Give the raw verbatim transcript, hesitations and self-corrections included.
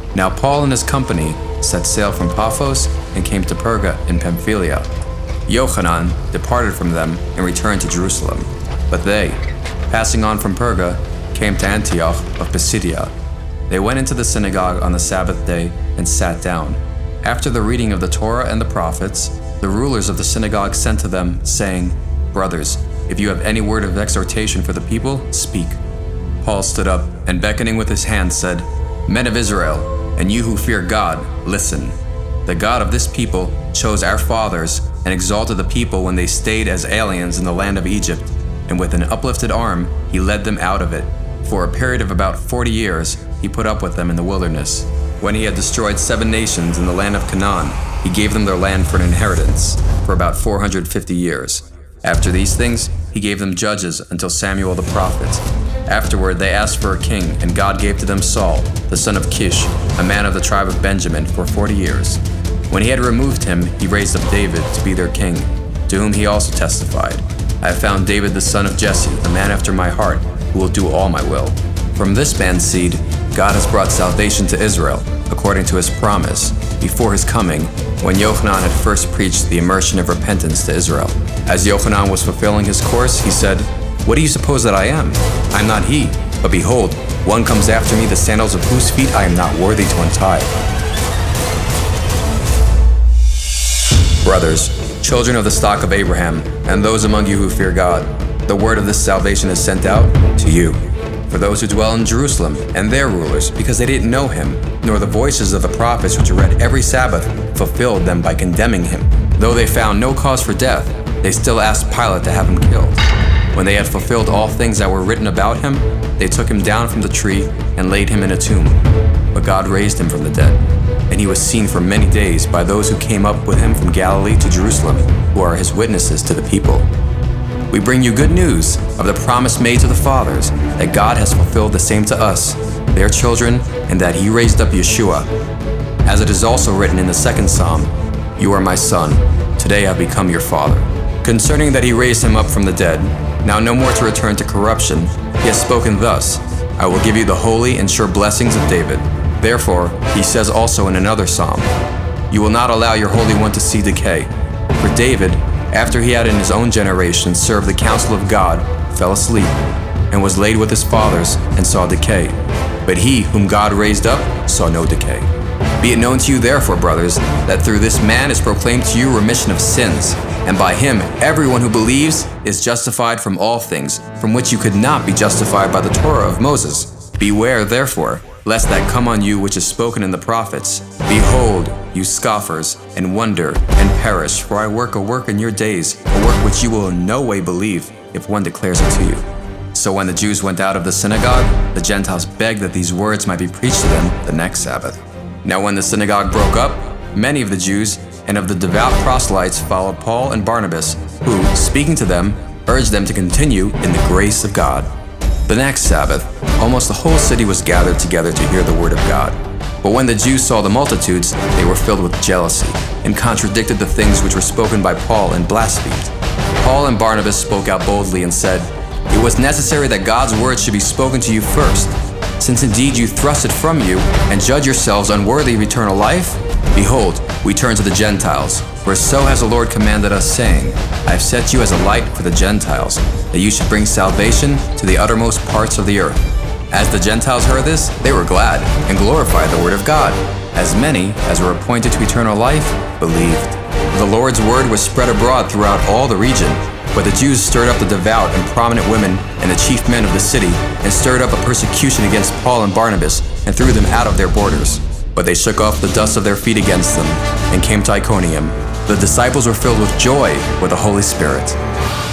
Now Paul and his company set sail from Paphos and came to Perga in Pamphylia. Yochanan departed from them and returned to Jerusalem. But they, passing on from Perga, came to Antioch of Pisidia. They went into the synagogue on the Sabbath day and sat down. After the reading of the Torah and the prophets, the rulers of the synagogue sent to them, saying, "Brothers, if you have any word of exhortation for the people, speak." Paul stood up and beckoning with his hand said, "Men of Israel, and you who fear God, listen. The God of this people chose our fathers and exalted the people when they stayed as aliens in the land of Egypt, and with an uplifted arm he led them out of it. For a period of about forty years he put up with them in the wilderness. When he had destroyed seven nations in the land of Canaan, he gave them their land for an inheritance for about four hundred fifty years. After these things, he gave them judges until Samuel the prophet. Afterward they asked for a king, and God gave to them Saul, the son of Kish, a man of the tribe of Benjamin, for forty years. When he had removed him, he raised up David to be their king, to whom he also testified, 'I have found David the son of Jesse, a man after my heart, who will do all my will.' From this man's seed, God has brought salvation to Israel, according to his promise, before his coming, when Yochanan had first preached the immersion of repentance to Israel. As Yochanan was fulfilling his course, he said, 'What do you suppose that I am? I am not he, but behold, one comes after me, the sandals of whose feet I am not worthy to untie.' Brothers, children of the stock of Abraham, and those among you who fear God, the word of this salvation is sent out to you. For those who dwell in Jerusalem and their rulers, because they didn't know him, nor the voices of the prophets which are read every Sabbath fulfilled them by condemning him. Though they found no cause for death, they still asked Pilate to have him killed. When they had fulfilled all things that were written about him, they took him down from the tree and laid him in a tomb. But God raised him from the dead, and he was seen for many days by those who came up with him from Galilee to Jerusalem, who are his witnesses to the people. We bring you good news of the promise made to the fathers, that God has fulfilled the same to us, their children, and that he raised up Yeshua. As it is also written in the second psalm, 'You are my son, today I have become your father.' Concerning that he raised him up from the dead, now no more to return to corruption, he has spoken thus, 'I will give you the holy and sure blessings of David.' Therefore, he says also in another psalm, 'You will not allow your Holy One to see decay.' For David, after he had in his own generation served the counsel of God, fell asleep, and was laid with his fathers, and saw decay. But he, whom God raised up, saw no decay. Be it known to you therefore, brothers, that through this man is proclaimed to you remission of sins, and by him everyone who believes is justified from all things, from which you could not be justified by the Torah of Moses. Beware, therefore, lest that come on you which is spoken in the prophets. Behold, you scoffers, and wonder, and perish, for I work a work in your days, a work which you will in no way believe, if one declares it to you." So when the Jews went out of the synagogue, the Gentiles begged that these words might be preached to them the next Sabbath. Now when the synagogue broke up, many of the Jews and of the devout proselytes followed Paul and Barnabas, who, speaking to them, urged them to continue in the grace of God. The next Sabbath, almost the whole city was gathered together to hear the word of God. But when the Jews saw the multitudes, they were filled with jealousy, and contradicted the things which were spoken by Paul and blasphemed. Paul and Barnabas spoke out boldly and said, "It was necessary that God's word should be spoken to you first. Since indeed you thrust it from you, and judge yourselves unworthy of eternal life, behold, we turn to the Gentiles. For so has the Lord commanded us, saying, I have set you as a light for the Gentiles, that you should bring salvation to the uttermost parts of the earth." As the Gentiles heard this, they were glad, and glorified the word of God. As many as were appointed to eternal life believed. The Lord's word was spread abroad throughout all the region. But the Jews stirred up the devout and prominent women and the chief men of the city, and stirred up a persecution against Paul and Barnabas, and threw them out of their borders. But they shook off the dust of their feet against them, and came to Iconium. The disciples were filled with joy with the Holy Spirit.